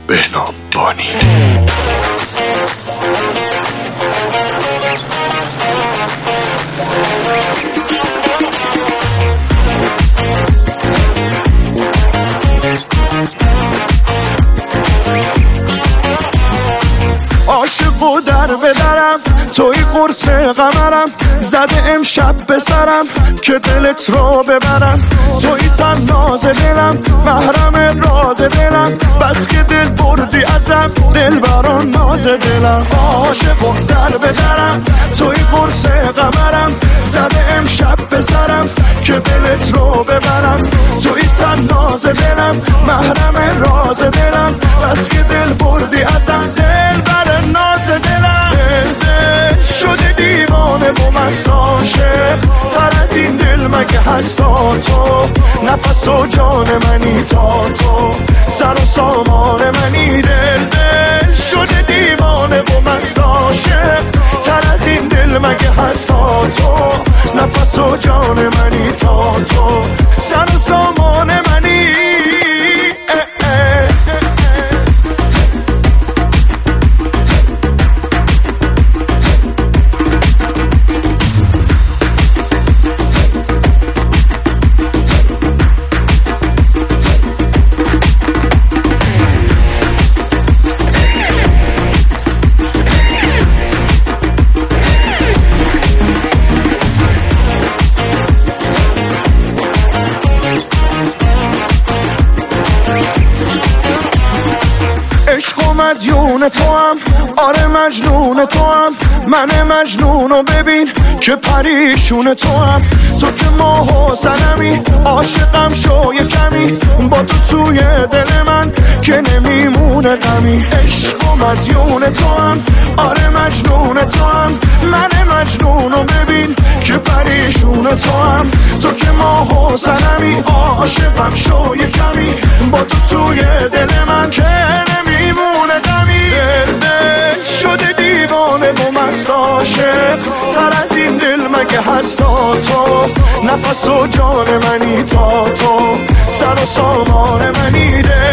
بهنام بانی. عاشق و در بدرم توی قرص قمرم، زده امشب به سرم که دلت رو ببرم. توی تناز دلم محرم راز دلم، بس که دل بردی ازم دل بران ناز دلم. عاشق و در بدرم توی قرص قمرم، زده امشب به سرم که دلت رو ببرم. توی تناز دلم محرم راز دلم، بس که دل بردی ازم دل بران ناز دلم. دل شده دیوانه و مست عاشق، تر از این دل مگه هست تا تو؟ نفس و جان منی تا تو، سر و سامان منی. دل شده دیوانه و مست عاشق، تر از این دل مگه هست تا تو؟ نفس و جان منی تا تو، سر و سامان منی. مدیون تو هم، آره مجنون تو هم، من مجنونو ببین که پریشون تو هم. تو که ماه و سنمی، عاشقم شو یه کمی، با تو توی دل من که نمیمونه غمی. عشق و مدیون تو هم، آره مجنون تو هم، من مجنونو ببین که پریشون تو هم. تو که ماه و سنمی، عاشقم شو یه کمی، با تو توی دل من که نمیمونه غمی. دل شده دیوانه و مست عاشق، تر از این دل مگه هست تا تو؟ نفس و جان منی تا تو، سر و سامان منی.